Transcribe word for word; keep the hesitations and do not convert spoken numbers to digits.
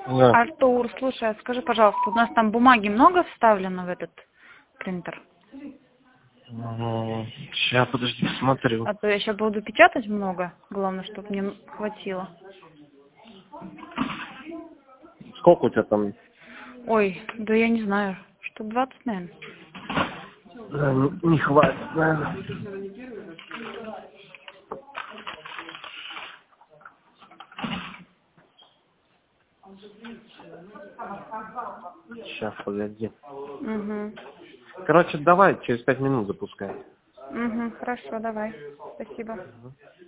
Да. Артур, слушай, а скажи, пожалуйста, у нас там бумаги много вставлено в этот принтер? Сейчас, подожди, посмотрю. А то я сейчас буду печатать много. Главное, чтобы мне хватило. Сколько у тебя там? Ой, да я не знаю. Штук двадцать, наверное. Да, не, не хватит, наверное. Сейчас, погоди. Угу. Короче, давай через пять минут запускай. Угу, хорошо, давай. Спасибо. Мгм.